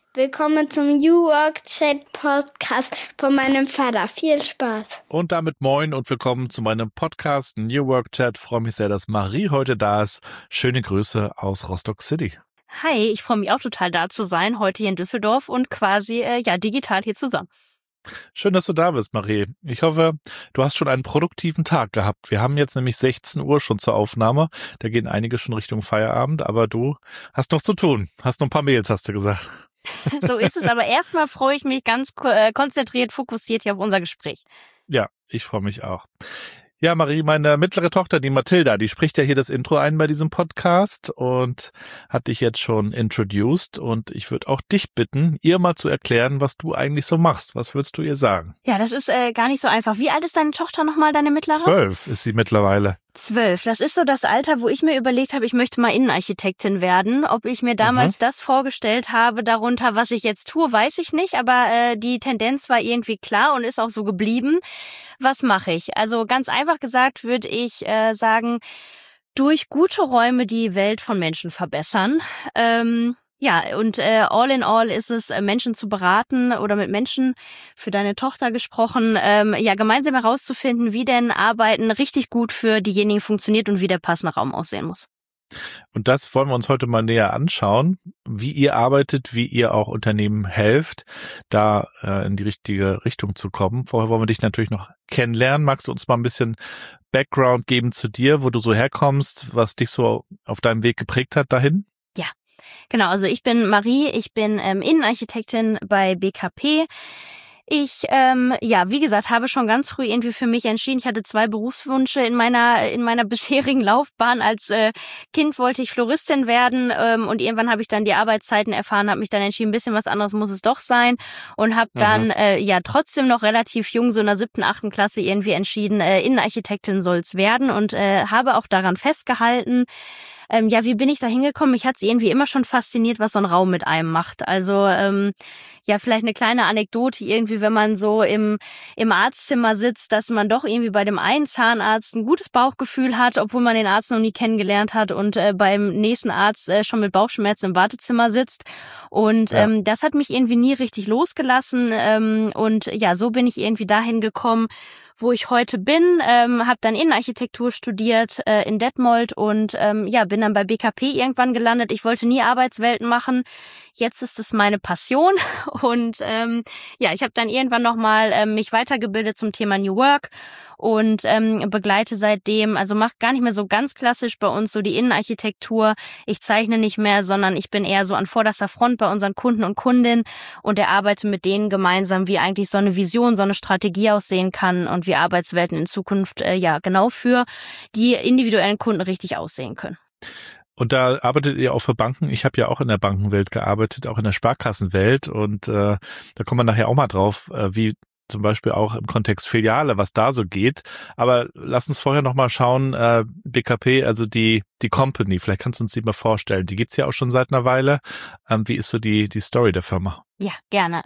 Willkommen zum New Work Chat Podcast von meinem Vater. Viel Spaß. Und damit moin und willkommen zu meinem Podcast New Work Chat. Ich freue mich sehr, dass Marie heute da ist. Schöne Grüße aus Rostock City. Hi, ich freue mich auch total da zu sein, heute hier in Düsseldorf und quasi digital hier zusammen. Schön, dass du da bist, Marie. Ich hoffe, du hast schon einen produktiven Tag gehabt. Wir haben jetzt nämlich 16 Uhr schon zur Aufnahme. Da gehen einige schon Richtung Feierabend, aber du hast noch zu tun. Hast noch ein paar Mails, hast du gesagt. So ist es, aber erstmal freue ich mich ganz konzentriert, fokussiert hier auf unser Gespräch. Ja, ich freue mich auch. Ja, Marie, meine mittlere Tochter, die Mathilda, die spricht ja hier das Intro ein bei diesem Podcast und hat dich jetzt schon introduced. Und ich würde auch dich bitten, ihr mal zu erklären, was du eigentlich so machst. Was würdest du ihr sagen? Ja, das ist gar nicht so einfach. Wie alt ist deine Tochter nochmal, deine mittlere? 12 ist sie mittlerweile. 12. Das ist so das Alter, wo ich mir überlegt habe, ich möchte mal Innenarchitektin werden. Ob ich mir damals das vorgestellt habe darunter, was ich jetzt tue, weiß ich nicht. Aber die Tendenz war irgendwie klar und ist auch so geblieben. Was mache ich? Also ganz einfach gesagt würde ich sagen, durch gute Räume die Welt von Menschen verbessern. All in all ist es, Menschen zu beraten oder mit Menschen, für deine Tochter gesprochen, gemeinsam herauszufinden, wie denn Arbeiten richtig gut für diejenigen funktioniert und wie der passende Raum aussehen muss. Und das wollen wir uns heute mal näher anschauen, wie ihr arbeitet, wie ihr auch Unternehmen helft, da in die richtige Richtung zu kommen. Vorher wollen wir dich natürlich noch kennenlernen. Magst du uns mal ein bisschen Background geben zu dir, wo du so herkommst, was dich so auf deinem Weg geprägt hat dahin? Ja. Genau, also ich bin Marie, ich bin Innenarchitektin bei BKP. Ich, wie gesagt, habe schon ganz früh irgendwie für mich entschieden. Ich hatte 2 Berufswünsche in meiner bisherigen Laufbahn. Als Kind wollte ich Floristin werden und irgendwann habe ich dann die Arbeitszeiten erfahren, habe mich dann entschieden, ein bisschen was anderes muss es doch sein und habe dann trotzdem noch relativ jung, so in der 7., 8. Klasse irgendwie entschieden, Innenarchitektin soll's werden und habe auch daran festgehalten. Wie bin ich da hingekommen? Mich hat's irgendwie immer schon fasziniert, was so ein Raum mit einem macht. Also vielleicht eine kleine Anekdote irgendwie, wenn man so im Arztzimmer sitzt, dass man doch irgendwie bei dem einen Zahnarzt ein gutes Bauchgefühl hat, obwohl man den Arzt noch nie kennengelernt hat und beim nächsten Arzt schon mit Bauchschmerzen im Wartezimmer sitzt. Und das hat mich irgendwie nie richtig losgelassen. So bin ich irgendwie dahin gekommen, wo ich heute bin, habe dann Innenarchitektur studiert in Detmold und bin dann bei BKP irgendwann gelandet. Ich wollte nie Arbeitswelten machen. Jetzt ist es meine Passion und ich habe dann irgendwann nochmal mich weitergebildet zum Thema New Work und begleite seitdem, also mache gar nicht mehr so ganz klassisch bei uns so die Innenarchitektur. Ich zeichne nicht mehr, sondern ich bin eher so an vorderster Front bei unseren Kunden und Kundinnen und erarbeite mit denen gemeinsam, wie eigentlich so eine Vision, so eine Strategie aussehen kann und wie Arbeitswelten in Zukunft genau für die individuellen Kunden richtig aussehen können. Und da arbeitet ihr auch für Banken. Ich habe ja auch in der Bankenwelt gearbeitet, auch in der Sparkassenwelt. Und da kommen wir nachher auch mal drauf, wie zum Beispiel auch im Kontext Filiale, was da so geht. Aber lass uns vorher noch mal schauen, BKP, also die Company, vielleicht kannst du uns die mal vorstellen. Die gibt's ja auch schon seit einer Weile. Wie ist so die Story der Firma? Ja, gerne.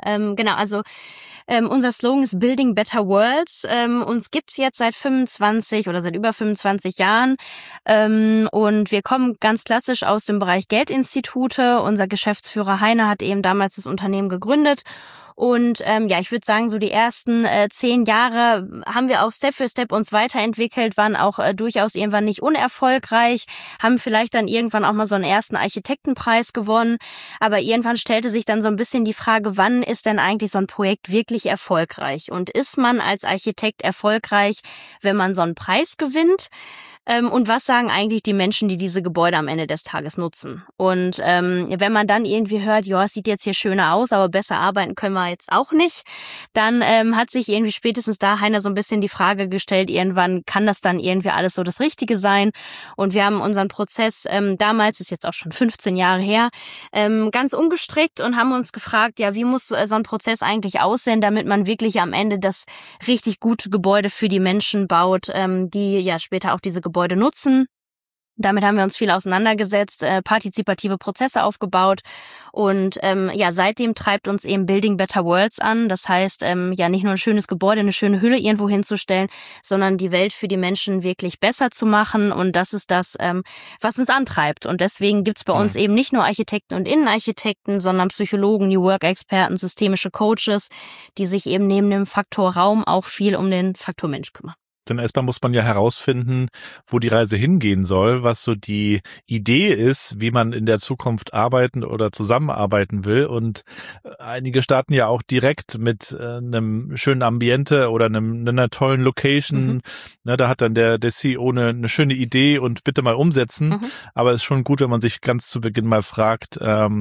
Unser Slogan ist Building Better Worlds. Uns gibt's jetzt seit über 25 Jahren. Und wir kommen ganz klassisch aus dem Bereich Geldinstitute. Unser Geschäftsführer Heiner hat eben damals das Unternehmen gegründet. Und ich würde sagen, so die ersten 10 Jahre haben wir auch Step für Step uns weiterentwickelt, waren auch durchaus irgendwann nicht unerfolgreich, haben vielleicht dann irgendwann auch mal so einen ersten Architektenpreis gewonnen. Aber irgendwann stellte sich dann so ein bisschen die Frage, wann ist denn eigentlich so ein Projekt wirklich erfolgreich? Und ist man als Architekt erfolgreich, wenn man so einen Preis gewinnt? Und was sagen eigentlich die Menschen, die diese Gebäude am Ende des Tages nutzen? Und wenn man dann irgendwie hört, ja, es sieht jetzt hier schöner aus, aber besser arbeiten können wir jetzt auch nicht, dann hat sich irgendwie spätestens da Heiner so ein bisschen die Frage gestellt, irgendwann kann das dann irgendwie alles so das Richtige sein? Und wir haben unseren Prozess damals, ist jetzt auch schon 15 Jahre her, ganz umgestrickt und haben uns gefragt, ja, wie muss so ein Prozess eigentlich aussehen, damit man wirklich am Ende das richtig gute Gebäude für die Menschen baut, die ja später auch diese Gebäude nutzen. Damit haben wir uns viel auseinandergesetzt, partizipative Prozesse aufgebaut und seitdem treibt uns eben Building Better Worlds an. Das heißt, nicht nur ein schönes Gebäude, eine schöne Hülle irgendwo hinzustellen, sondern die Welt für die Menschen wirklich besser zu machen, und das ist das, was uns antreibt. Und deswegen gibt's bei uns eben nicht nur Architekten und Innenarchitekten, sondern Psychologen, New Work-Experten, systemische Coaches, die sich eben neben dem Faktor Raum auch viel um den Faktor Mensch kümmern. Denn erstmal muss man ja herausfinden, wo die Reise hingehen soll, was so die Idee ist, wie man in der Zukunft arbeiten oder zusammenarbeiten will. Und einige starten ja auch direkt mit einem schönen Ambiente oder einer tollen Location. Ne, da hat dann der CEO eine schöne Idee und bitte mal umsetzen. Aber es ist schon gut, wenn man sich ganz zu Beginn mal fragt,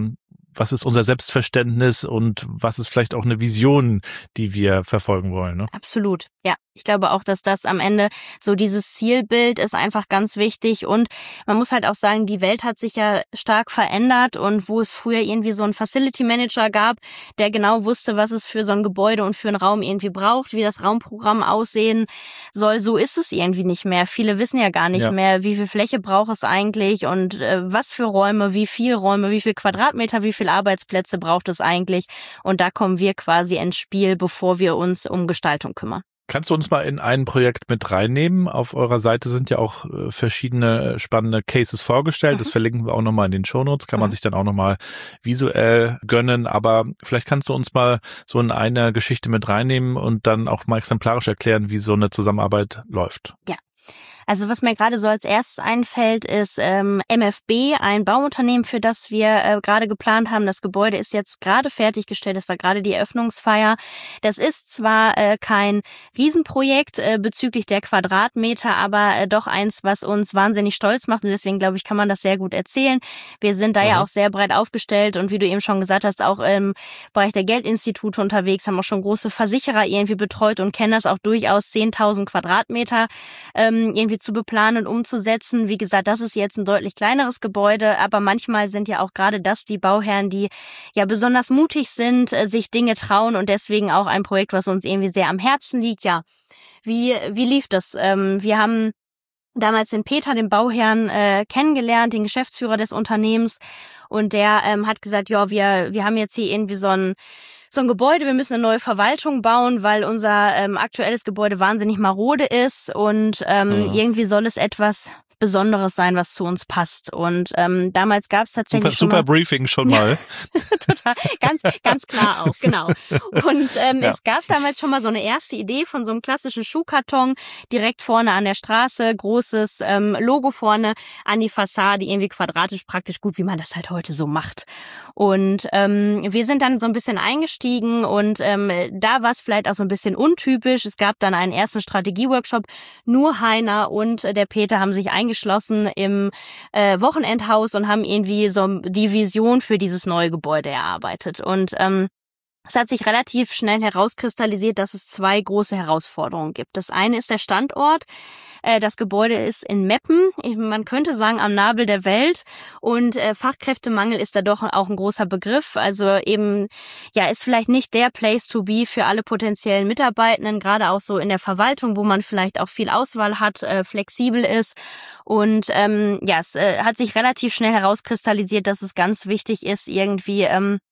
was ist unser Selbstverständnis und was ist vielleicht auch eine Vision, die wir verfolgen wollen, ne? Absolut, ja. Ich glaube auch, dass das am Ende so dieses Zielbild ist einfach ganz wichtig, und man muss halt auch sagen, die Welt hat sich ja stark verändert, und wo es früher irgendwie so einen Facility Manager gab, der genau wusste, was es für so ein Gebäude und für einen Raum irgendwie braucht, wie das Raumprogramm aussehen soll, so ist es irgendwie nicht mehr. Viele wissen ja gar nicht mehr, wie viel Fläche braucht es eigentlich und was für Räume, wie viel Quadratmeter, wie viel Arbeitsplätze braucht es eigentlich, und da kommen wir quasi ins Spiel, bevor wir uns um Gestaltung kümmern. Kannst du uns mal in ein Projekt mit reinnehmen? Auf eurer Seite sind ja auch verschiedene spannende Cases vorgestellt. Das verlinken wir auch nochmal in den Shownotes. Kann man sich dann auch nochmal visuell gönnen. Aber vielleicht kannst du uns mal so in eine Geschichte mit reinnehmen und dann auch mal exemplarisch erklären, wie so eine Zusammenarbeit läuft. Ja. Also was mir gerade so als erstes einfällt, ist MFB, ein Bauunternehmen, für das wir gerade geplant haben. Das Gebäude ist jetzt gerade fertiggestellt, das war gerade die Eröffnungsfeier. Das ist zwar kein Riesenprojekt bezüglich der Quadratmeter, aber doch eins, was uns wahnsinnig stolz macht, und deswegen glaube ich, kann man das sehr gut erzählen. Wir sind da ja auch sehr breit aufgestellt und wie du eben schon gesagt hast, auch im Bereich der Geldinstitute unterwegs, haben auch schon große Versicherer irgendwie betreut und kennen das auch durchaus, 10.000 Quadratmeter irgendwie zu beplanen und umzusetzen. Wie gesagt, das ist jetzt ein deutlich kleineres Gebäude, aber manchmal sind ja auch gerade das die Bauherren, die ja besonders mutig sind, sich Dinge trauen, und deswegen auch ein Projekt, was uns irgendwie sehr am Herzen liegt. Ja, wie lief das? Wir haben damals den Peter, den Bauherrn, kennengelernt, den Geschäftsführer des Unternehmens, und der hat gesagt, ja, wir haben jetzt hier irgendwie so ein Gebäude, wir müssen eine neue Verwaltung bauen, weil unser aktuelles Gebäude wahnsinnig marode ist, und irgendwie soll es etwas Besonderes sein, was zu uns passt. Und damals gab es tatsächlich super Briefing schon mal. Total, ganz klar auch, genau. Und es gab damals schon mal so eine erste Idee von so einem klassischen Schuhkarton, direkt vorne an der Straße, großes Logo vorne an die Fassade, irgendwie quadratisch, praktisch gut, wie man das halt heute so macht. Und wir sind dann so ein bisschen eingestiegen, und da war es vielleicht auch so ein bisschen untypisch. Es gab dann einen ersten Strategieworkshop. Nur Heiner und der Peter haben sich eingeschlossen im Wochenendhaus und haben irgendwie so die Vision für dieses neue Gebäude erarbeitet. Und es hat sich relativ schnell herauskristallisiert, dass es zwei große Herausforderungen gibt. Das eine ist der Standort. Das Gebäude ist in Meppen, man könnte sagen am Nabel der Welt, und Fachkräftemangel ist da doch auch ein großer Begriff. Also eben, ja, ist vielleicht nicht der Place to be für alle potenziellen Mitarbeitenden, gerade auch so in der Verwaltung, wo man vielleicht auch viel Auswahl hat, flexibel ist. Und es hat sich relativ schnell herauskristallisiert, dass es ganz wichtig ist, irgendwie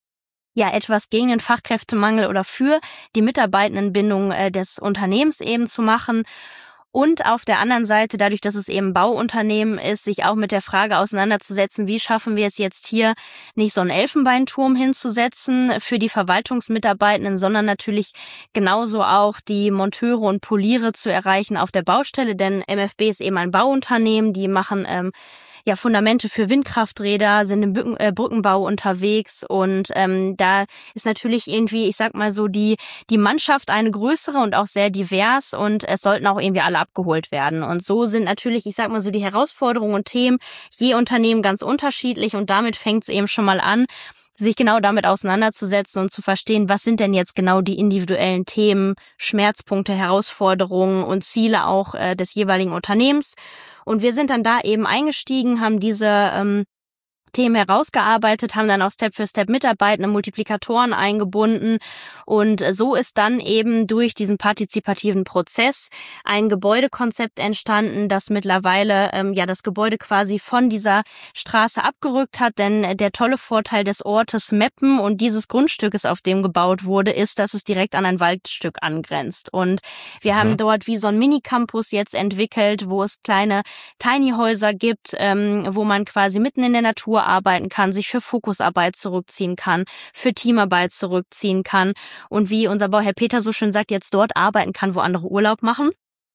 etwas gegen den Fachkräftemangel oder für die Mitarbeitendenbindung des Unternehmens eben zu machen. Und auf der anderen Seite, dadurch, dass es eben Bauunternehmen ist, sich auch mit der Frage auseinanderzusetzen, wie schaffen wir es jetzt hier, nicht so einen Elfenbeinturm hinzusetzen für die Verwaltungsmitarbeitenden, sondern natürlich genauso auch die Monteure und Poliere zu erreichen auf der Baustelle, denn MFB ist eben ein Bauunternehmen, die machen Fundamente für Windkrafträder, sind im Brückenbau unterwegs, und da ist natürlich irgendwie, ich sag mal so, die Mannschaft eine größere und auch sehr divers, und es sollten auch irgendwie alle abgeholt werden. Und so sind natürlich, ich sag mal so, die Herausforderungen und Themen je Unternehmen ganz unterschiedlich, und damit fängt es eben schon mal an, sich genau damit auseinanderzusetzen und zu verstehen, was sind denn jetzt genau die individuellen Themen, Schmerzpunkte, Herausforderungen und Ziele auch des jeweiligen Unternehmens. Und wir sind dann da eben eingestiegen, haben diese Themen herausgearbeitet, haben dann auch Step für Step Mitarbeitende, Multiplikatoren eingebunden und so ist dann eben durch diesen partizipativen Prozess ein Gebäudekonzept entstanden, das mittlerweile das Gebäude quasi von dieser Straße abgerückt hat, denn der tolle Vorteil des Ortes Meppen und dieses Grundstückes, auf dem gebaut wurde, ist, dass es direkt an ein Waldstück angrenzt und wir haben dort wie so ein Mini-Campus jetzt entwickelt, wo es kleine Tiny-Häuser gibt, wo man quasi mitten in der Natur arbeiten kann, sich für Fokusarbeit zurückziehen kann, für Teamarbeit zurückziehen kann und wie unser Bauherr Peter so schön sagt, jetzt dort arbeiten kann, wo andere Urlaub machen.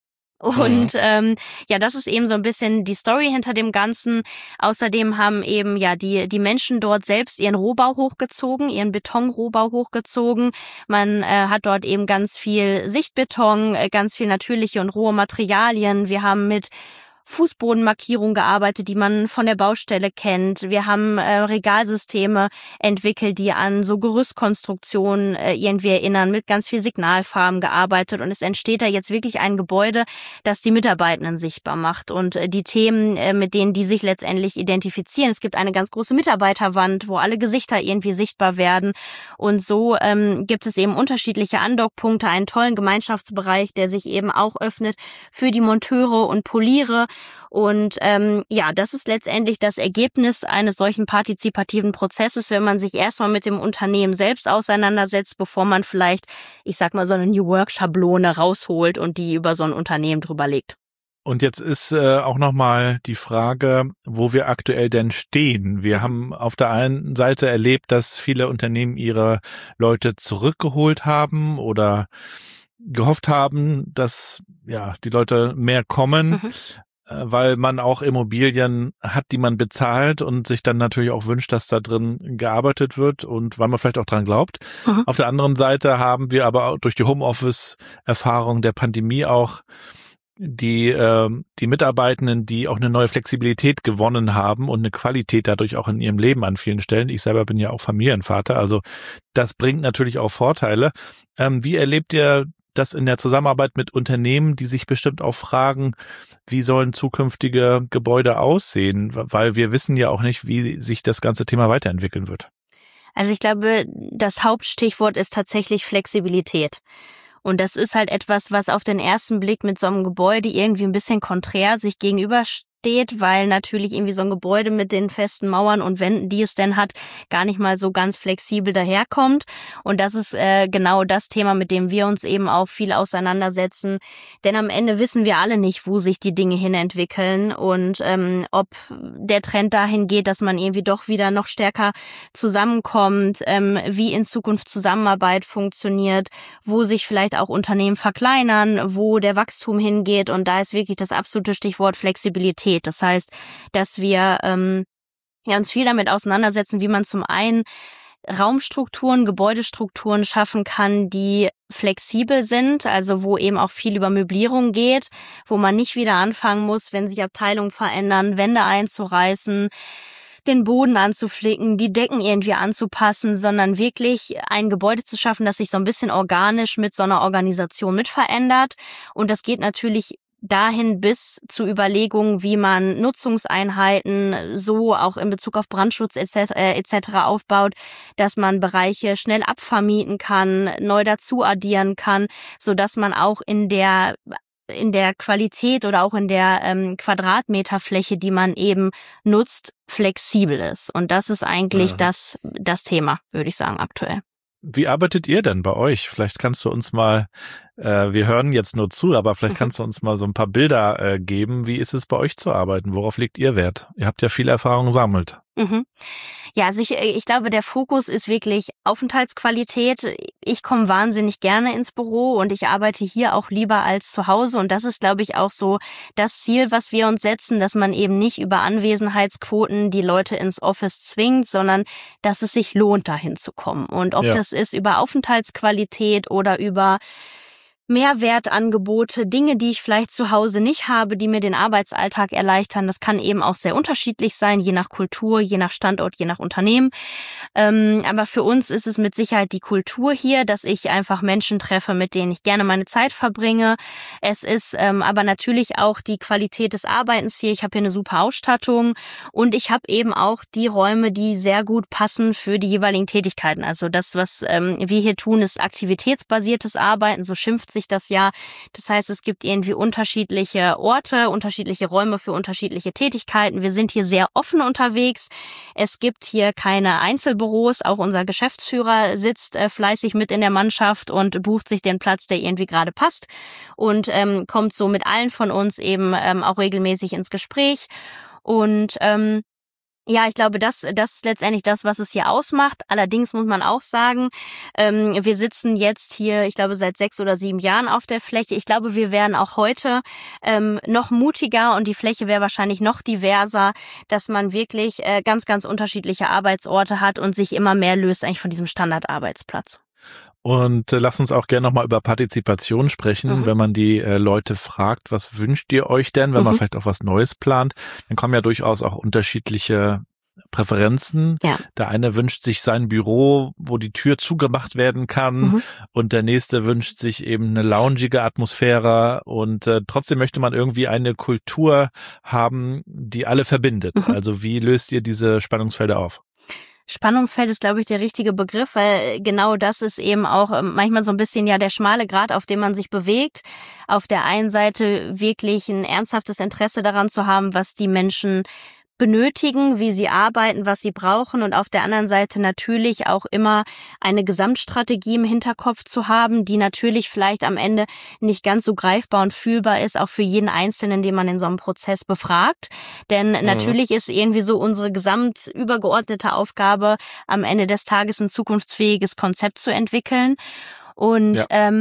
Und das ist eben so ein bisschen die Story hinter dem Ganzen. Außerdem haben eben die Menschen dort selbst ihren Rohbau hochgezogen, ihren Betonrohbau hochgezogen. Man hat dort eben ganz viel Sichtbeton, ganz viel natürliche und rohe Materialien. Wir haben mit Fußbodenmarkierung gearbeitet, die man von der Baustelle kennt. Wir haben Regalsysteme entwickelt, die an so Gerüstkonstruktionen irgendwie erinnern, mit ganz viel Signalfarben gearbeitet und es entsteht da jetzt wirklich ein Gebäude, das die Mitarbeitenden sichtbar macht und die Themen, mit denen die sich letztendlich identifizieren. Es gibt eine ganz große Mitarbeiterwand, wo alle Gesichter irgendwie sichtbar werden und so gibt es eben unterschiedliche Andockpunkte, einen tollen Gemeinschaftsbereich, der sich eben auch öffnet für die Monteure und Poliere. Und das ist letztendlich das Ergebnis eines solchen partizipativen Prozesses, wenn man sich erstmal mit dem Unternehmen selbst auseinandersetzt, bevor man vielleicht, ich sag mal, so eine New Work-Schablone rausholt und die über so ein Unternehmen drüber legt. Und jetzt ist auch nochmal die Frage, wo wir aktuell denn stehen. Wir haben auf der einen Seite erlebt, dass viele Unternehmen ihre Leute zurückgeholt haben oder gehofft haben, dass die Leute mehr kommen. Weil man auch Immobilien hat, die man bezahlt und sich dann natürlich auch wünscht, dass da drin gearbeitet wird und weil man vielleicht auch dran glaubt. Auf der anderen Seite haben wir aber auch durch die Homeoffice-Erfahrung der Pandemie auch die Mitarbeitenden, die auch eine neue Flexibilität gewonnen haben und eine Qualität dadurch auch in ihrem Leben an vielen Stellen. Ich selber bin ja auch Familienvater, also das bringt natürlich auch Vorteile. Wie erlebt ihr das in der Zusammenarbeit mit Unternehmen, die sich bestimmt auch fragen, wie sollen zukünftige Gebäude aussehen? Weil wir wissen ja auch nicht, wie sich das ganze Thema weiterentwickeln wird. Also ich glaube, das Hauptstichwort ist tatsächlich Flexibilität. Und das ist halt etwas, was auf den ersten Blick mit so einem Gebäude irgendwie ein bisschen konträr sich gegenübersteht, weil natürlich irgendwie so ein Gebäude mit den festen Mauern und Wänden, die es denn hat, gar nicht mal so ganz flexibel daherkommt. Und das ist genau das Thema, mit dem wir uns eben auch viel auseinandersetzen. Denn am Ende wissen wir alle nicht, wo sich die Dinge hin entwickeln und ob der Trend dahin geht, dass man irgendwie doch wieder noch stärker zusammenkommt, wie in Zukunft Zusammenarbeit funktioniert, wo sich vielleicht auch Unternehmen verkleinern, wo der Wachstum hingeht. Und da ist wirklich das absolute Stichwort Flexibilität. Das heißt, dass wir uns viel damit auseinandersetzen, wie man zum einen Raumstrukturen, Gebäudestrukturen schaffen kann, die flexibel sind, also wo eben auch viel über Möblierung geht, wo man nicht wieder anfangen muss, wenn sich Abteilungen verändern, Wände einzureißen, den Boden anzuflicken, die Decken irgendwie anzupassen, sondern wirklich ein Gebäude zu schaffen, das sich so ein bisschen organisch mit so einer Organisation mit verändert. Und das geht natürlich dahin bis zu Überlegungen, wie man Nutzungseinheiten so auch in Bezug auf Brandschutz etc. aufbaut, dass man Bereiche schnell abvermieten kann, neu dazu addieren kann, so dass man auch in der Qualität oder auch in der Quadratmeterfläche, die man eben nutzt, flexibel ist. Und das ist eigentlich das Thema, würde ich sagen, aktuell. Wie arbeitet ihr denn bei euch? Vielleicht kannst du uns mal, wir hören jetzt nur zu, aber vielleicht kannst du uns mal so ein paar Bilder geben. Wie ist es bei euch zu arbeiten? Worauf legt ihr Wert? Ihr habt ja viel Erfahrung gesammelt. Ja, also ich glaube, der Fokus ist wirklich Aufenthaltsqualität. Ich komme wahnsinnig gerne ins Büro und ich arbeite hier auch lieber als zu Hause. Und das ist, glaube ich, auch so das Ziel, was wir uns setzen, dass man eben nicht über Anwesenheitsquoten die Leute ins Office zwingt, sondern dass es sich lohnt, dahin zu kommen. Und ob das ist über Aufenthaltsqualität oder über Mehrwertangebote, Dinge, die ich vielleicht zu Hause nicht habe, die mir den Arbeitsalltag erleichtern. Das kann eben auch sehr unterschiedlich sein, je nach Kultur, je nach Standort, je nach Unternehmen. Aber für uns ist es mit Sicherheit die Kultur hier, dass ich einfach Menschen treffe, mit denen ich gerne meine Zeit verbringe. Es ist aber natürlich auch die Qualität des Arbeitens hier. Ich habe hier eine super Ausstattung und ich habe eben auch die Räume, die sehr gut passen für die jeweiligen Tätigkeiten. Also das, was wir hier tun, ist aktivitätsbasiertes Arbeiten, so schimpft sich das ja. Das heißt, es gibt irgendwie unterschiedliche Orte, unterschiedliche Räume für unterschiedliche Tätigkeiten. Wir sind hier sehr offen unterwegs. Es gibt hier keine Einzelbüros. Auch unser Geschäftsführer sitzt fleißig mit in der Mannschaft und bucht sich den Platz, der irgendwie gerade passt und kommt so mit allen von uns eben auch regelmäßig ins Gespräch. Und ja, ich glaube, das ist letztendlich das, was es hier ausmacht. Allerdings muss man auch sagen, wir sitzen jetzt hier, ich glaube, seit 6 oder 7 Jahren auf der Fläche. Ich glaube, wir wären auch heute noch mutiger und die Fläche wäre wahrscheinlich noch diverser, dass man wirklich ganz, ganz unterschiedliche Arbeitsorte hat und sich immer mehr löst eigentlich von diesem Standardarbeitsplatz. Und lass uns auch gerne nochmal über Partizipation sprechen, wenn man die Leute fragt, was wünscht ihr euch denn, wenn man vielleicht auch was Neues plant, dann kommen ja durchaus auch unterschiedliche Präferenzen. Ja. Der eine wünscht sich sein Büro, wo die Tür zugemacht werden kann und der nächste wünscht sich eben eine loungige Atmosphäre und trotzdem möchte man irgendwie eine Kultur haben, die alle verbindet. Also wie löst ihr diese Spannungsfelder auf? Spannungsfeld ist, glaube ich, der richtige Begriff, weil genau das ist eben auch manchmal so ein bisschen ja der schmale Grat, auf dem man sich bewegt. Auf der einen Seite wirklich ein ernsthaftes Interesse daran zu haben, was die Menschen benötigen, wie sie arbeiten, was sie brauchen und auf der anderen Seite natürlich auch immer eine Gesamtstrategie im Hinterkopf zu haben, die natürlich vielleicht am Ende nicht ganz so greifbar und fühlbar ist, auch für jeden Einzelnen, den man in so einem Prozess befragt. Denn natürlich ist irgendwie so unsere gesamt übergeordnete Aufgabe, am Ende des Tages ein zukunftsfähiges Konzept zu entwickeln. Und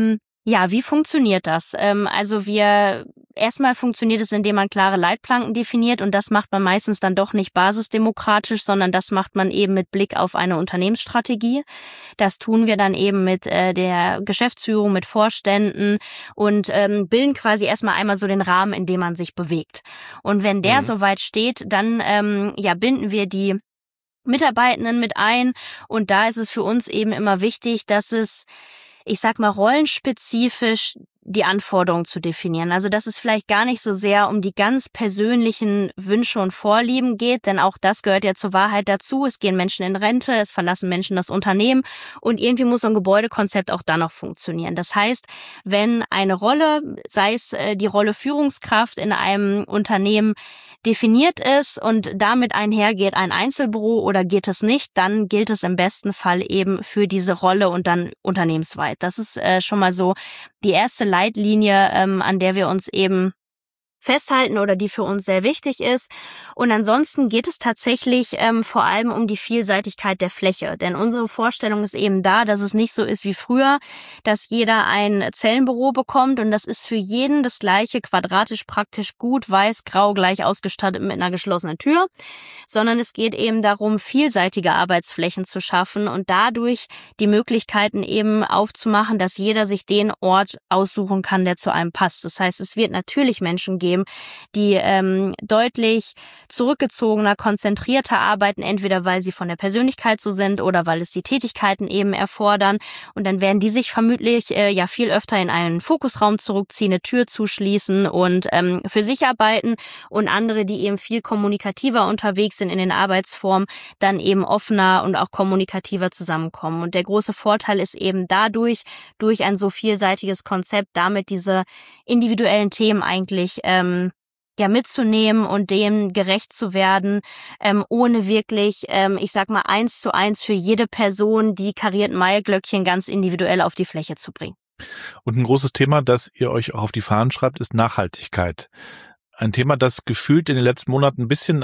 ja, wie funktioniert das? Also erstmal funktioniert es, indem man klare Leitplanken definiert und das macht man meistens dann doch nicht basisdemokratisch, sondern das macht man eben mit Blick auf eine Unternehmensstrategie. Das tun wir dann eben mit der Geschäftsführung, mit Vorständen und bilden quasi erstmal einmal so den Rahmen, in dem man sich bewegt. Und wenn der soweit steht, dann binden wir die Mitarbeitenden mit ein und da ist es für uns eben immer wichtig, dass es, ich sag mal, rollenspezifisch die Anforderungen zu definieren. Also dass es vielleicht gar nicht so sehr um die ganz persönlichen Wünsche und Vorlieben geht, denn auch das gehört ja zur Wahrheit dazu. Es gehen Menschen in Rente, es verlassen Menschen das Unternehmen und irgendwie muss so ein Gebäudekonzept auch dann noch funktionieren. Das heißt, wenn eine Rolle, sei es die Rolle Führungskraft in einem Unternehmen, definiert ist und damit einhergeht ein Einzelbüro oder geht es nicht, dann gilt es im besten Fall eben für diese Rolle und dann unternehmensweit. Das ist schon mal so die erste Leitlinie, an der wir uns eben festhalten oder die für uns sehr wichtig ist. Und ansonsten geht es tatsächlich vor allem um die Vielseitigkeit der Fläche. Denn unsere Vorstellung ist eben da, dass es nicht so ist wie früher, dass jeder ein Zellenbüro bekommt und das ist für jeden das gleiche, quadratisch praktisch gut, weiß, grau, gleich ausgestattet mit einer geschlossenen Tür, sondern es geht eben darum, vielseitige Arbeitsflächen zu schaffen und dadurch die Möglichkeiten eben aufzumachen, dass jeder sich den Ort aussuchen kann, der zu einem passt. Das heißt, es wird natürlich Menschen geben, die deutlich zurückgezogener, konzentrierter arbeiten, entweder weil sie von der Persönlichkeit so sind oder weil es die Tätigkeiten eben erfordern. Und dann werden die sich vermutlich viel öfter in einen Fokusraum zurückziehen, eine Tür zuschließen und für sich arbeiten. Und andere, die eben viel kommunikativer unterwegs sind in den Arbeitsformen, dann eben offener und auch kommunikativer zusammenkommen. Und der große Vorteil ist eben dadurch, durch ein so vielseitiges Konzept, damit diese individuellen Themen eigentlich mitzunehmen und dem gerecht zu werden, ohne wirklich, 1:1 für jede Person die karierten Maiglöckchen ganz individuell auf die Fläche zu bringen. Und ein großes Thema, das ihr euch auch auf die Fahnen schreibt, ist Nachhaltigkeit. Ein Thema, das gefühlt in den letzten Monaten ein bisschen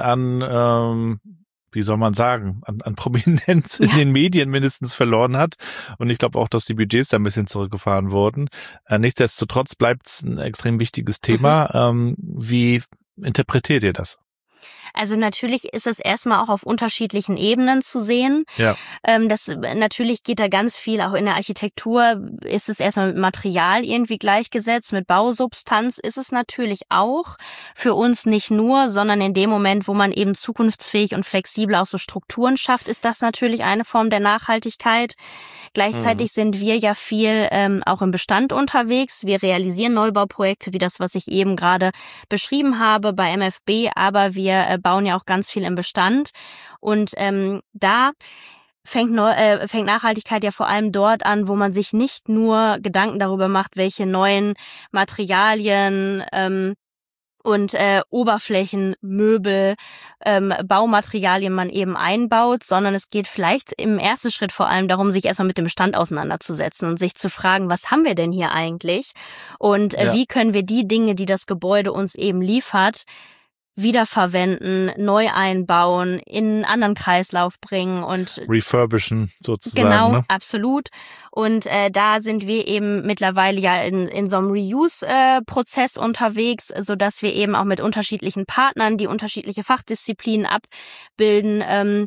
an wie soll man sagen, an Prominenz in den Medien mindestens verloren hat. Und ich glaube auch, dass die Budgets da ein bisschen zurückgefahren wurden. Nichtsdestotrotz bleibt es ein extrem wichtiges Thema. Wie interpretiert ihr das? Also natürlich ist es erstmal auch auf unterschiedlichen Ebenen zu sehen. Ja. Das natürlich geht da ganz viel, auch in der Architektur ist es erstmal mit Material irgendwie gleichgesetzt, mit Bausubstanz ist es natürlich auch. Für uns nicht nur, sondern in dem Moment, wo man eben zukunftsfähig und flexibel auch so Strukturen schafft, ist das natürlich eine Form der Nachhaltigkeit. Gleichzeitig sind wir ja viel auch im Bestand unterwegs. Wir realisieren Neubauprojekte wie das, was ich eben gerade beschrieben habe bei MFB, aber wir bauen ja auch ganz viel im Bestand. Und da fängt Nachhaltigkeit ja vor allem dort an, wo man sich nicht nur Gedanken darüber macht, welche neuen Materialien und Oberflächen, Möbel, Baumaterialien man eben einbaut, sondern es geht vielleicht im ersten Schritt vor allem darum, sich erstmal mit dem Bestand auseinanderzusetzen und sich zu fragen, was haben wir denn hier eigentlich und wie können wir die Dinge, die das Gebäude uns eben liefert, wiederverwenden, neu einbauen, in einen anderen Kreislauf bringen und refurbischen sozusagen. Genau, ne? Absolut. Und da sind wir eben mittlerweile ja in so einem Reuse-Prozess unterwegs, so dass wir eben auch mit unterschiedlichen Partnern, die unterschiedliche Fachdisziplinen abbilden,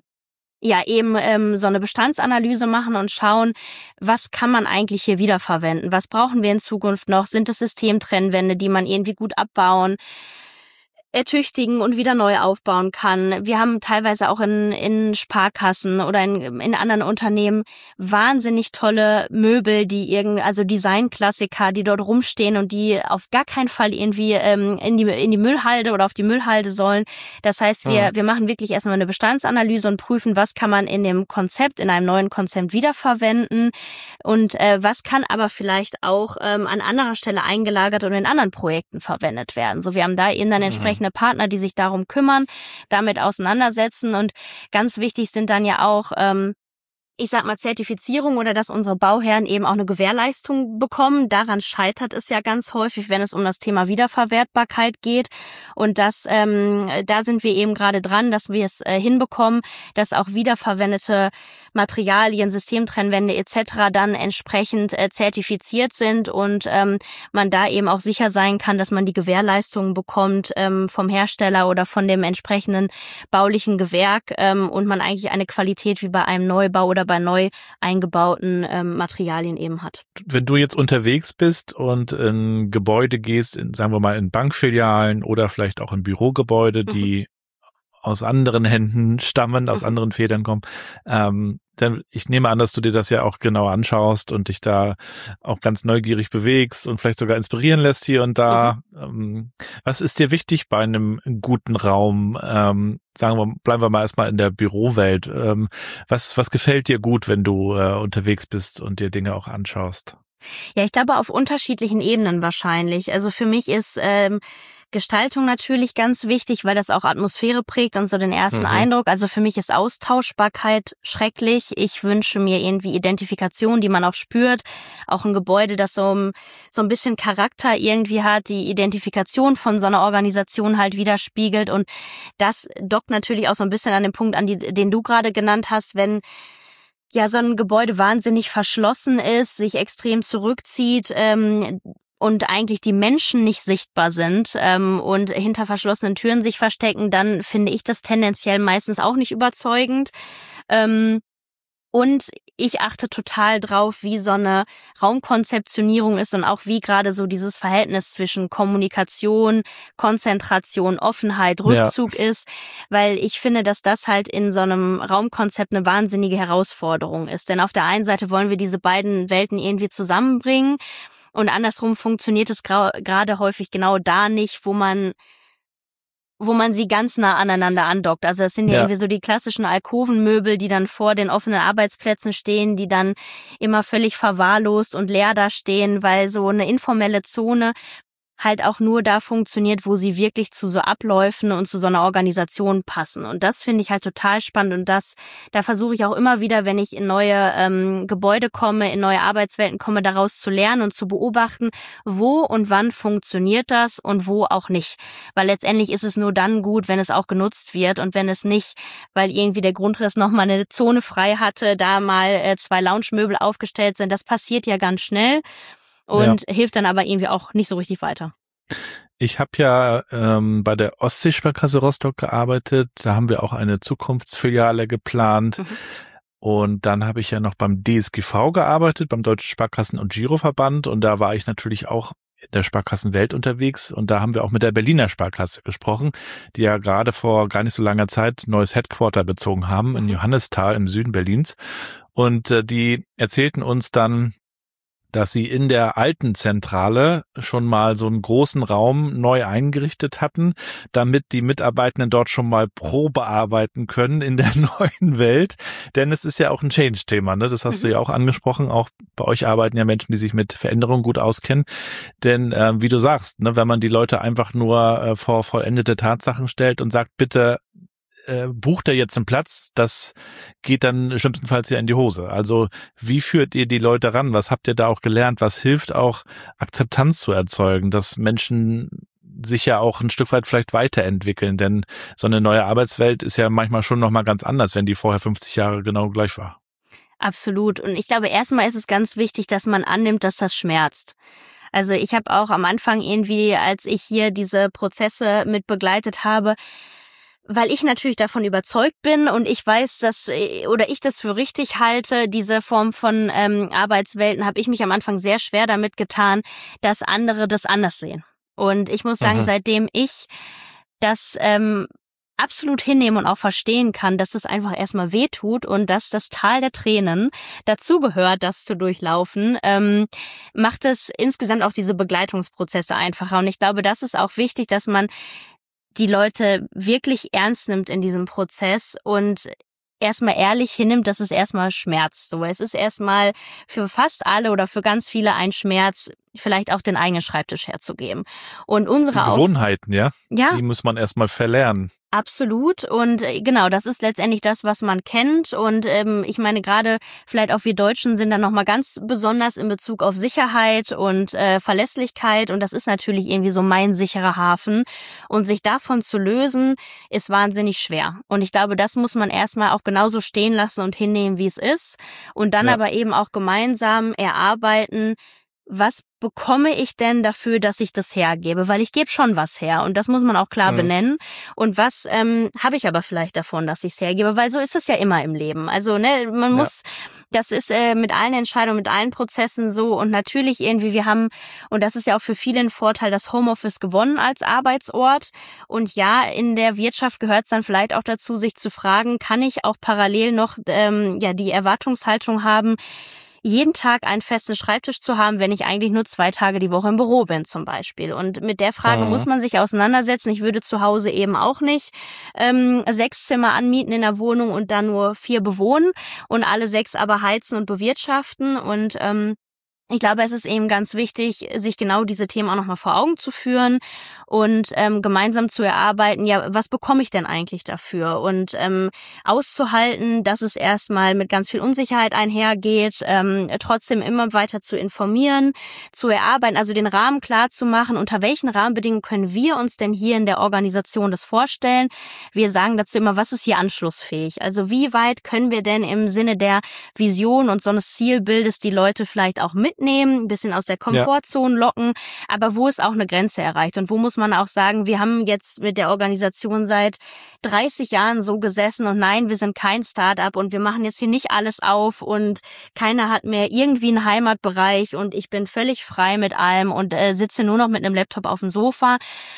so eine Bestandsanalyse machen und schauen, was kann man eigentlich hier wiederverwenden? Was brauchen wir in Zukunft noch? Sind es Systemtrennwände, die man irgendwie gut abbauen, ertüchtigen und wieder neu aufbauen kann. Wir haben teilweise auch in Sparkassen oder in anderen Unternehmen wahnsinnig tolle Möbel, also Designklassiker, die dort rumstehen und die auf gar keinen Fall irgendwie in die Müllhalde oder auf die Müllhalde sollen. Das heißt, wir machen wirklich erstmal eine Bestandsanalyse und prüfen, was kann man in einem neuen Konzept wiederverwenden und was kann aber vielleicht auch an anderer Stelle eingelagert und in anderen Projekten verwendet werden. So, wir haben da eben dann entsprechende Partner, die sich darum kümmern, damit auseinandersetzen und ganz wichtig sind dann ja auch Zertifizierung oder dass unsere Bauherren eben auch eine Gewährleistung bekommen. Daran scheitert es ja ganz häufig, wenn es um das Thema Wiederverwertbarkeit geht. Und da sind wir eben gerade dran, dass wir es hinbekommen, dass auch wiederverwendete Materialien, Systemtrennwände etc. dann entsprechend zertifiziert sind und man da eben auch sicher sein kann, dass man die Gewährleistungen bekommt vom Hersteller oder von dem entsprechenden baulichen Gewerk und man eigentlich eine Qualität wie bei einem Neubau oder bei neu eingebauten Materialien eben hat. Wenn du jetzt unterwegs bist und in Gebäude gehst, sagen wir mal in Bankfilialen oder vielleicht auch in Bürogebäude, die aus anderen Händen stammen, aus anderen Federn kommen, dann ich nehme an, dass du dir das ja auch genau anschaust und dich da auch ganz neugierig bewegst und vielleicht sogar inspirieren lässt hier und da. Was ist dir wichtig bei einem guten Raum? Bleiben wir mal erstmal in der Bürowelt. Was gefällt dir gut, wenn du unterwegs bist und dir Dinge auch anschaust? Ja, ich glaube auf unterschiedlichen Ebenen wahrscheinlich. Also für mich ist Gestaltung natürlich ganz wichtig, weil das auch Atmosphäre prägt und so den ersten Eindruck. Also für mich ist Austauschbarkeit schrecklich. Ich wünsche mir irgendwie Identifikation, die man auch spürt. Auch ein Gebäude, das so ein bisschen Charakter irgendwie hat, die Identifikation von so einer Organisation halt widerspiegelt. Und das dockt natürlich auch so ein bisschen an den Punkt an, den du gerade genannt hast, wenn ja so ein Gebäude wahnsinnig verschlossen ist, sich extrem zurückzieht, und eigentlich die Menschen nicht sichtbar sind und hinter verschlossenen Türen sich verstecken, dann finde ich das tendenziell meistens auch nicht überzeugend. Und ich achte total drauf, wie so eine Raumkonzeptionierung ist und auch wie gerade so dieses Verhältnis zwischen Kommunikation, Konzentration, Offenheit, Rückzug ist, weil ich finde, dass das halt in so einem Raumkonzept eine wahnsinnige Herausforderung ist. Denn auf der einen Seite wollen wir diese beiden Welten irgendwie zusammenbringen, und andersrum funktioniert es gerade häufig genau da nicht, wo man sie ganz nah aneinander andockt. Also das sind ja irgendwie so die klassischen Alkovenmöbel, die dann vor den offenen Arbeitsplätzen stehen, die dann immer völlig verwahrlost und leer da stehen, weil so eine informelle Zone halt auch nur da funktioniert, wo sie wirklich zu so Abläufen und zu so einer Organisation passen. Und das finde ich halt total spannend und da versuche ich auch immer wieder, wenn ich in neue Gebäude komme, in neue Arbeitswelten komme, daraus zu lernen und zu beobachten, wo und wann funktioniert das und wo auch nicht. Weil letztendlich ist es nur dann gut, wenn es auch genutzt wird und wenn es nicht, weil irgendwie der Grundriss nochmal eine Zone frei hatte, da mal 2 Lounge-Möbel aufgestellt sind. Das passiert ja ganz schnell. Und hilft dann aber irgendwie auch nicht so richtig weiter. Ich habe ja bei der Ostseesparkasse Rostock gearbeitet. Da haben wir auch eine Zukunftsfiliale geplant. Und dann habe ich ja noch beim DSGV gearbeitet, beim Deutschen Sparkassen- und Giroverband. Und da war ich natürlich auch in der Sparkassenwelt unterwegs. Und da haben wir auch mit der Berliner Sparkasse gesprochen, die ja gerade vor gar nicht so langer Zeit ein neues Headquarter bezogen haben in Johannisthal im Süden Berlins. Und die erzählten uns dann, dass sie in der alten Zentrale schon mal so einen großen Raum neu eingerichtet hatten, damit die Mitarbeitenden dort schon mal Probe arbeiten können in der neuen Welt. Denn es ist ja auch ein Change-Thema, ne? Das hast du ja auch angesprochen. Auch bei euch arbeiten ja Menschen, die sich mit Veränderung gut auskennen. Denn wie du sagst, ne, wenn man die Leute einfach nur vor vollendete Tatsachen stellt und sagt, bitte bucht er jetzt einen Platz, das geht dann schlimmstenfalls ja in die Hose. Also wie führt ihr die Leute ran? Was habt ihr da auch gelernt? Was hilft auch, Akzeptanz zu erzeugen, dass Menschen sich ja auch ein Stück weit vielleicht weiterentwickeln? Denn so eine neue Arbeitswelt ist ja manchmal schon nochmal ganz anders, wenn die vorher 50 Jahre genau gleich war. Absolut. Und ich glaube, erstmal ist es ganz wichtig, dass man annimmt, dass das schmerzt. Also ich habe auch am Anfang irgendwie, als ich hier diese Prozesse mit begleitet habe, weil ich natürlich davon überzeugt bin und ich weiß, oder ich das für richtig halte, diese Form von Arbeitswelten, habe ich mich am Anfang sehr schwer damit getan, dass andere das anders sehen. Und ich muss sagen, seitdem ich das absolut hinnehmen und auch verstehen kann, dass es einfach erstmal wehtut und dass das Tal der Tränen dazugehört, das zu durchlaufen, macht es insgesamt auch diese Begleitungsprozesse einfacher. Und ich glaube, das ist auch wichtig, dass man die Leute wirklich ernst nimmt in diesem Prozess und erstmal ehrlich hinnimmt, dass es erstmal schmerzt. So, es ist erstmal für fast alle oder für ganz viele ein Schmerz, vielleicht auch den eigenen Schreibtisch herzugeben. Und unsere Gewohnheiten, ja? Die muss man erstmal verlernen. Absolut. Und genau, das ist letztendlich das, was man kennt. Und ich meine, gerade vielleicht auch wir Deutschen sind dann nochmal ganz besonders in Bezug auf Sicherheit und Verlässlichkeit. Und das ist natürlich irgendwie so mein sicherer Hafen. Und sich davon zu lösen, ist wahnsinnig schwer. Und ich glaube, das muss man erstmal auch genauso stehen lassen und hinnehmen, wie es ist. Und dann aber eben auch gemeinsam erarbeiten, was bekomme ich denn dafür, dass ich das hergebe? Weil ich gebe schon was her und das muss man auch klar benennen. Und was habe ich aber vielleicht davon, dass ich es hergebe? Weil so ist es ja immer im Leben. Also man muss, das ist mit allen Entscheidungen, mit allen Prozessen so. Und natürlich irgendwie, wir haben, und das ist ja auch für viele ein Vorteil, das Homeoffice gewonnen als Arbeitsort. Und ja, in der Wirtschaft gehört es dann vielleicht auch dazu, sich zu fragen, kann ich auch parallel noch die Erwartungshaltung haben, jeden Tag einen festen Schreibtisch zu haben, wenn ich eigentlich nur 2 Tage die Woche im Büro bin zum Beispiel. Und mit der Frage muss man sich auseinandersetzen. Ich würde zu Hause eben auch nicht 6 Zimmer anmieten in der Wohnung und dann nur 4 bewohnen und alle 6 aber heizen und bewirtschaften. Und ich glaube, es ist eben ganz wichtig, sich genau diese Themen auch nochmal vor Augen zu führen und gemeinsam zu erarbeiten, ja, was bekomme ich denn eigentlich dafür? Und auszuhalten, dass es erstmal mit ganz viel Unsicherheit einhergeht, trotzdem immer weiter zu informieren, zu erarbeiten, also den Rahmen klar zu machen, unter welchen Rahmenbedingungen können wir uns denn hier in der Organisation das vorstellen? Wir sagen dazu immer, was ist hier anschlussfähig? Also wie weit können wir denn im Sinne der Vision und so eines Zielbildes die Leute vielleicht auch mitnehmen, ein bisschen aus der Komfortzone locken, aber wo ist auch eine Grenze erreicht und wo muss man auch sagen, wir haben jetzt mit der Organisation seit 30 Jahren so gesessen und nein, wir sind kein Start-up und wir machen jetzt hier nicht alles auf und keiner hat mehr irgendwie einen Heimatbereich und ich bin völlig frei mit allem und sitze nur noch mit einem Laptop auf dem Sofa.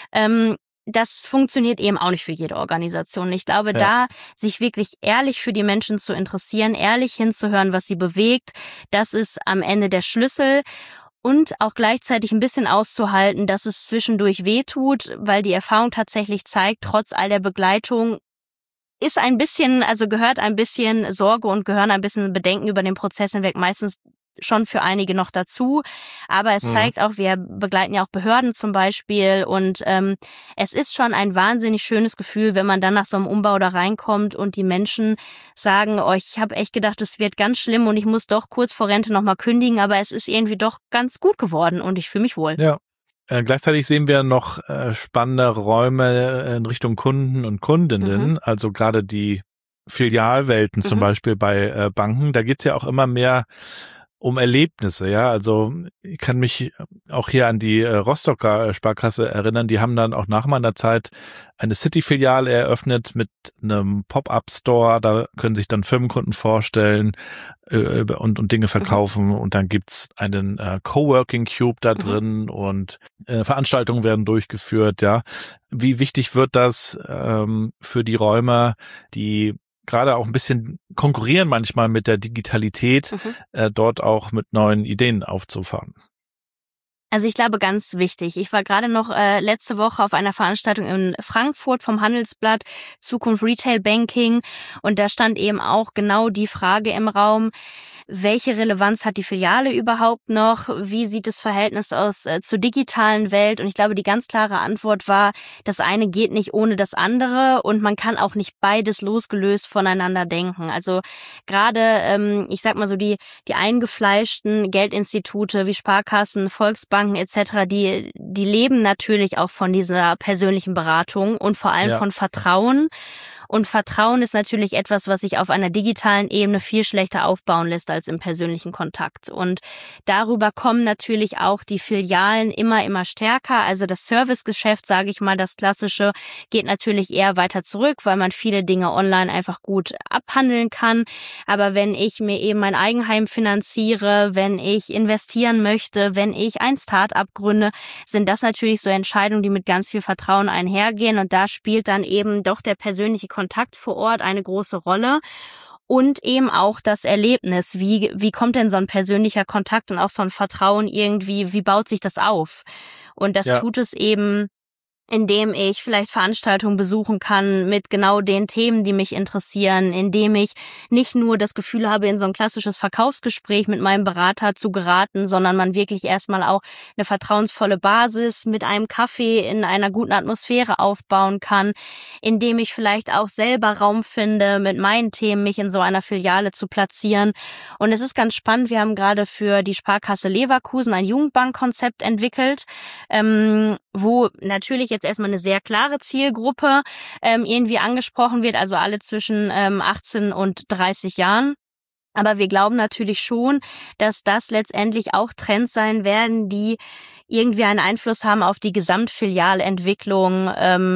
Das funktioniert eben auch nicht für jede Organisation. Ich glaube, da sich wirklich ehrlich für die Menschen zu interessieren, ehrlich hinzuhören, was sie bewegt, das ist am Ende der Schlüssel. Und auch gleichzeitig ein bisschen auszuhalten, dass es zwischendurch wehtut, weil die Erfahrung tatsächlich zeigt, trotz all der Begleitung ist ein bisschen, also gehört ein bisschen Sorge und gehören ein bisschen Bedenken über den Prozess hinweg meistens schon für einige noch dazu, aber es zeigt auch, wir begleiten ja auch Behörden zum Beispiel und es ist schon ein wahnsinnig schönes Gefühl, wenn man dann nach so einem Umbau da reinkommt und die Menschen sagen, oh, ich habe echt gedacht, es wird ganz schlimm und ich muss doch kurz vor Rente nochmal kündigen, aber es ist irgendwie doch ganz gut geworden und ich fühle mich wohl. Ja. Gleichzeitig sehen wir noch spannende Räume in Richtung Kunden und Kundinnen, also gerade die Filialwelten zum Beispiel bei Banken, da geht's ja auch immer mehr um Erlebnisse, ja. Also ich kann mich auch hier an die Rostocker Sparkasse erinnern. Die haben dann auch nach meiner Zeit eine City-Filiale eröffnet mit einem Pop-up-Store. Da können sich dann Firmenkunden vorstellen und Dinge verkaufen. Und dann gibt's einen Coworking Cube da drin und Veranstaltungen werden durchgeführt, ja. Wie wichtig wird das für die Räumer, die gerade auch ein bisschen konkurrieren manchmal mit der Digitalität, dort auch mit neuen Ideen aufzufahren? Also ich glaube, ganz wichtig. Ich war gerade noch letzte Woche auf einer Veranstaltung in Frankfurt vom Handelsblatt Zukunft Retail Banking und da stand eben auch genau die Frage im Raum, welche Relevanz hat die Filiale überhaupt noch? Wie sieht das Verhältnis aus zur digitalen Welt? Und ich glaube, die ganz klare Antwort war, das eine geht nicht ohne das andere und man kann auch nicht beides losgelöst voneinander denken. Also gerade, ich sag mal so, die eingefleischten Geldinstitute wie Sparkassen, Volksbanken etc., die leben natürlich auch von dieser persönlichen Beratung und vor allem von Vertrauen. Und Vertrauen ist natürlich etwas, was sich auf einer digitalen Ebene viel schlechter aufbauen lässt als im persönlichen Kontakt. Und darüber kommen natürlich auch die Filialen immer stärker. Also das Servicegeschäft, sage ich mal, das klassische, geht natürlich eher weiter zurück, weil man viele Dinge online einfach gut abhandeln kann. Aber wenn ich mir eben mein Eigenheim finanziere, wenn ich investieren möchte, wenn ich ein Start-up gründe, sind das natürlich so Entscheidungen, die mit ganz viel Vertrauen einhergehen. Und da spielt dann eben doch der persönliche Kontakt vor Ort eine große Rolle und eben auch das Erlebnis. Wie kommt denn so ein persönlicher Kontakt und auch so ein Vertrauen irgendwie, wie baut sich das auf? Und das tut es eben, indem ich vielleicht Veranstaltungen besuchen kann mit genau den Themen, die mich interessieren, indem ich nicht nur das Gefühl habe, in so ein klassisches Verkaufsgespräch mit meinem Berater zu geraten, sondern man wirklich erstmal auch eine vertrauensvolle Basis mit einem Kaffee in einer guten Atmosphäre aufbauen kann, indem ich vielleicht auch selber Raum finde, mit meinen Themen mich in so einer Filiale zu platzieren. Und es ist ganz spannend, wir haben gerade für die Sparkasse Leverkusen ein Jugendbankkonzept entwickelt, wo natürlich jetzt erstmal eine sehr klare Zielgruppe irgendwie angesprochen wird, also alle zwischen 18 und 30 Jahren. Aber wir glauben natürlich schon, dass das letztendlich auch Trends sein werden, die irgendwie einen Einfluss haben auf die Gesamtfilialentwicklung,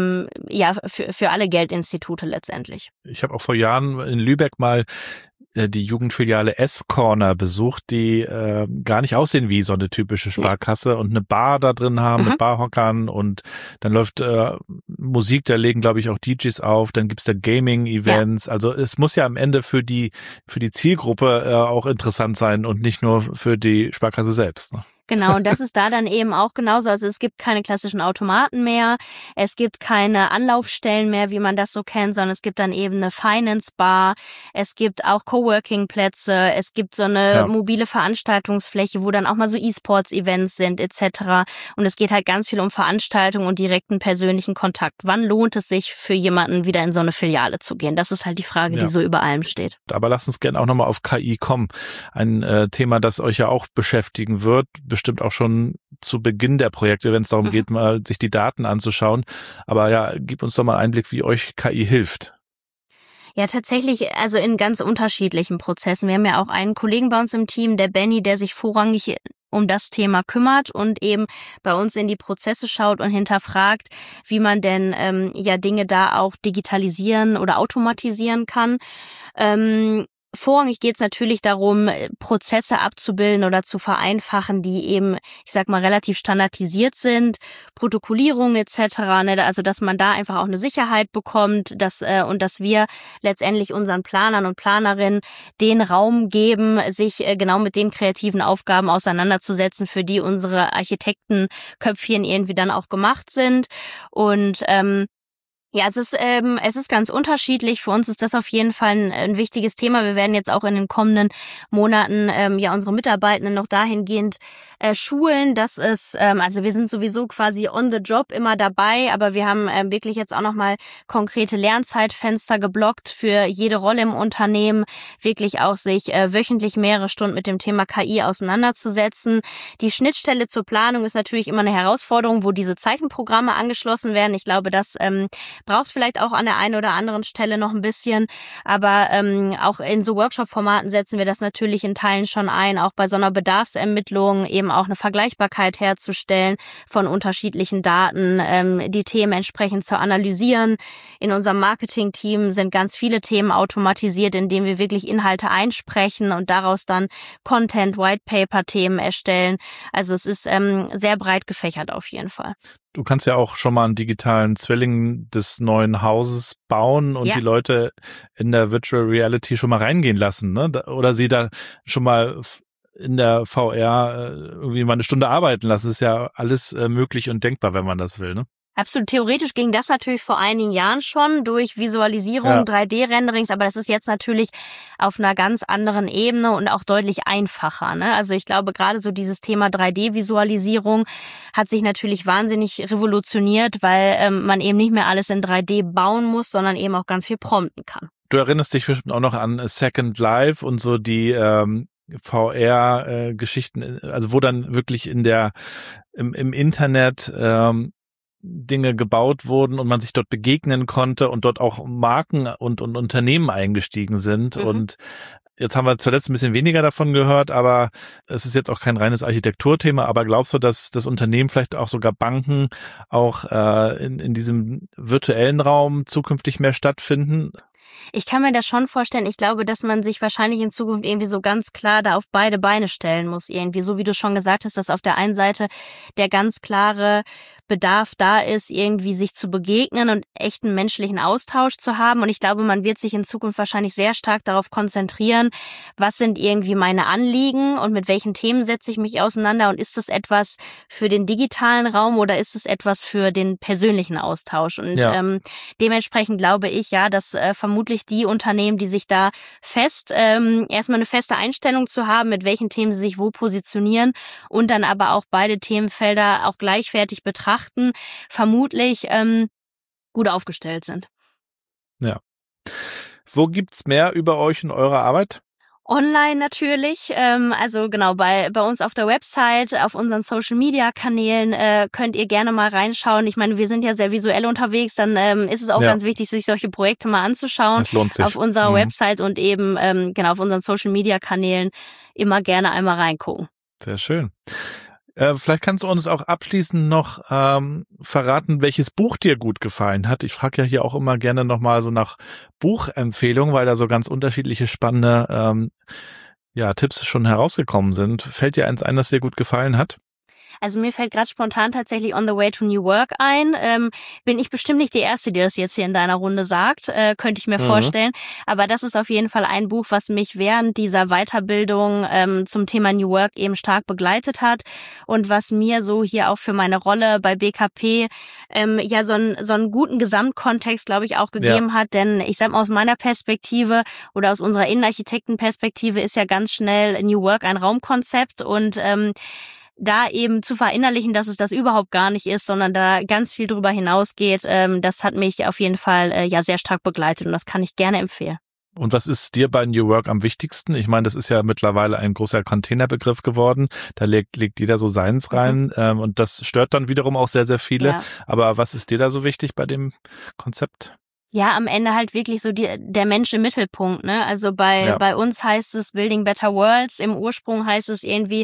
für alle Geldinstitute letztendlich. Ich habe auch vor Jahren in Lübeck mal die Jugendfiliale S-Corner besucht, die gar nicht aussehen wie so eine typische Sparkasse und eine Bar da drin haben mit Barhockern und dann läuft Musik, da legen glaube ich auch DJs auf, dann gibt's da Gaming-Events, also es muss ja am Ende für die Zielgruppe auch interessant sein und nicht nur für die Sparkasse selbst, ne? Genau, und das ist da dann eben auch genauso. Also es gibt keine klassischen Automaten mehr, es gibt keine Anlaufstellen mehr, wie man das so kennt, sondern es gibt dann eben eine Finance-Bar, es gibt auch Coworking-Plätze, es gibt so eine mobile Veranstaltungsfläche, wo dann auch mal so E-Sports-Events sind etc. Und es geht halt ganz viel um Veranstaltungen und direkten persönlichen Kontakt. Wann lohnt es sich für jemanden, wieder in so eine Filiale zu gehen? Das ist halt die Frage, die so über allem steht. Aber lasst uns gerne auch nochmal auf KI kommen. Ein Thema, das euch ja auch beschäftigen wird, bestimmt auch schon zu Beginn der Projekte, wenn es darum geht, mal sich die Daten anzuschauen. Aber ja, gib uns doch mal Einblick, wie euch KI hilft. Ja, tatsächlich, also in ganz unterschiedlichen Prozessen. Wir haben ja auch einen Kollegen bei uns im Team, der Benny, der sich vorrangig um das Thema kümmert und eben bei uns in die Prozesse schaut und hinterfragt, wie man denn Dinge da auch digitalisieren oder automatisieren kann. Vorrangig geht es natürlich darum, Prozesse abzubilden oder zu vereinfachen, die eben, ich sag mal, relativ standardisiert sind, Protokollierung etc., ne? Also dass man da einfach auch eine Sicherheit bekommt, dass wir letztendlich unseren Planern und Planerinnen den Raum geben, sich genau mit den kreativen Aufgaben auseinanderzusetzen, für die unsere Architektenköpfchen irgendwie dann auch gemacht sind. Und ja, es ist ganz unterschiedlich. Für uns ist das auf jeden Fall ein wichtiges Thema. Wir werden jetzt auch in den kommenden Monaten unsere Mitarbeitenden noch dahingehend schulen, dass es, also wir sind sowieso quasi on the job immer dabei, aber wir haben wirklich jetzt auch nochmal konkrete Lernzeitfenster geblockt für jede Rolle im Unternehmen, wirklich auch sich wöchentlich mehrere Stunden mit dem Thema KI auseinanderzusetzen. Die Schnittstelle zur Planung ist natürlich immer eine Herausforderung, wo diese Zeichenprogramme angeschlossen werden. Ich glaube, das braucht vielleicht auch an der einen oder anderen Stelle noch ein bisschen, aber auch in so Workshop-Formaten setzen wir das natürlich in Teilen schon ein, auch bei so einer Bedarfsermittlung eben auch eine Vergleichbarkeit herzustellen von unterschiedlichen Daten, die Themen entsprechend zu analysieren. In unserem Marketing-Team sind ganz viele Themen automatisiert, indem wir wirklich Inhalte einsprechen und daraus dann Content, White-Paper-Themen erstellen. Also es ist sehr breit gefächert auf jeden Fall. Du kannst ja auch schon mal einen digitalen Zwilling des neuen Hauses bauen und die Leute in der Virtual Reality schon mal reingehen lassen, ne? Oder sie da schon mal in der VR irgendwie mal eine Stunde arbeiten lassen. Das ist ja alles möglich und denkbar, wenn man das will, ne? Absolut. Theoretisch ging das natürlich vor einigen Jahren schon durch Visualisierung, 3D-Renderings, aber das ist jetzt natürlich auf einer ganz anderen Ebene und auch deutlich einfacher, ne? Also ich glaube, gerade so dieses Thema 3D-Visualisierung hat sich natürlich wahnsinnig revolutioniert, weil man eben nicht mehr alles in 3D bauen muss, sondern eben auch ganz viel prompten kann. Du erinnerst dich bestimmt auch noch an Second Life und so die VR-Geschichten, also wo dann wirklich im Internet Dinge gebaut wurden und man sich dort begegnen konnte und dort auch Marken und Unternehmen eingestiegen sind. Und jetzt haben wir zuletzt ein bisschen weniger davon gehört, aber es ist jetzt auch kein reines Architekturthema. Aber glaubst du, dass das Unternehmen, vielleicht auch sogar Banken, auch in diesem virtuellen Raum zukünftig mehr stattfinden? Ich kann mir das schon vorstellen. Ich glaube, dass man sich wahrscheinlich in Zukunft irgendwie so ganz klar da auf beide Beine stellen muss. Irgendwie, so wie du schon gesagt hast, dass auf der einen Seite der ganz klare Bedarf da ist, irgendwie sich zu begegnen und echten menschlichen Austausch zu haben. Und ich glaube, man wird sich in Zukunft wahrscheinlich sehr stark darauf konzentrieren, was sind irgendwie meine Anliegen und mit welchen Themen setze ich mich auseinander und ist das etwas für den digitalen Raum oder ist es etwas für den persönlichen Austausch? Und dementsprechend glaube ich, dass vermutlich die Unternehmen, die sich da erstmal eine feste Einstellung zu haben, mit welchen Themen sie sich wo positionieren und dann aber auch beide Themenfelder auch gleichwertig betrachten, vermutlich gut aufgestellt sind. Ja. Wo gibt's mehr über euch und eure Arbeit? Online natürlich, also genau, bei uns auf der Website, auf unseren Social-Media-Kanälen könnt ihr gerne mal reinschauen. Ich meine, wir sind ja sehr visuell unterwegs, dann ist es auch ganz wichtig, sich solche Projekte mal anzuschauen. Das lohnt sich. Auf unserer Website und eben auf unseren Social-Media-Kanälen immer gerne einmal reingucken. Sehr schön. Vielleicht kannst du uns auch abschließend noch verraten, welches Buch dir gut gefallen hat. Ich frage ja hier auch immer gerne nochmal so nach Buchempfehlungen, weil da so ganz unterschiedliche spannende Tipps schon herausgekommen sind. Fällt dir eins ein, das dir gut gefallen hat? Also mir fällt gerade spontan tatsächlich On the Way to New Work ein. Bin ich bestimmt nicht die Erste, die das jetzt hier in deiner Runde sagt, könnte ich mir vorstellen. Aber das ist auf jeden Fall ein Buch, was mich während dieser Weiterbildung zum Thema New Work eben stark begleitet hat und was mir so hier auch für meine Rolle bei BKP so einen guten Gesamtkontext, glaube ich, auch gegeben hat. Denn ich sag mal, aus meiner Perspektive oder aus unserer Innenarchitektenperspektive ist ja ganz schnell New Work ein Raumkonzept und da eben zu verinnerlichen, dass es das überhaupt gar nicht ist, sondern da ganz viel drüber hinausgeht, das hat mich auf jeden Fall sehr stark begleitet und das kann ich gerne empfehlen. Und was ist dir bei New Work am wichtigsten? Ich meine, das ist ja mittlerweile ein großer Containerbegriff geworden. Da legt jeder so seins rein und das stört dann wiederum auch sehr, sehr viele. Ja. Aber was ist dir da so wichtig bei dem Konzept? Ja, am Ende halt wirklich so der Mensch im Mittelpunkt, ne? Also bei uns heißt es Building Better Worlds, im Ursprung heißt es irgendwie,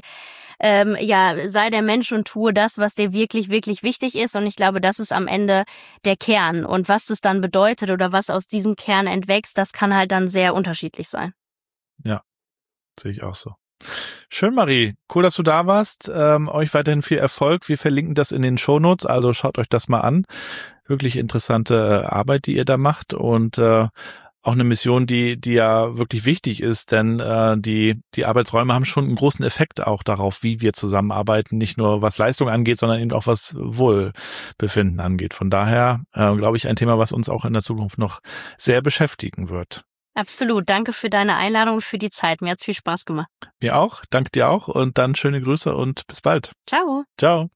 sei der Mensch und tue das, was dir wirklich, wirklich wichtig ist. Und ich glaube, das ist am Ende der Kern. Und was das dann bedeutet oder was aus diesem Kern entwächst, das kann halt dann sehr unterschiedlich sein. Ja, sehe ich auch so. Schön, Marie. Cool, dass du da warst. Euch weiterhin viel Erfolg. Wir verlinken das in den Shownotes, also schaut euch das mal an. Wirklich interessante Arbeit, die ihr da macht und auch eine Mission, die ja wirklich wichtig ist, denn die Arbeitsräume haben schon einen großen Effekt auch darauf, wie wir zusammenarbeiten, nicht nur was Leistung angeht, sondern eben auch was Wohlbefinden angeht. Von daher glaube ich ein Thema, was uns auch in der Zukunft noch sehr beschäftigen wird. Absolut. Danke für deine Einladung und für die Zeit. Mir hat's viel Spaß gemacht. Mir auch. Danke dir auch und dann schöne Grüße und bis bald. Ciao. Ciao.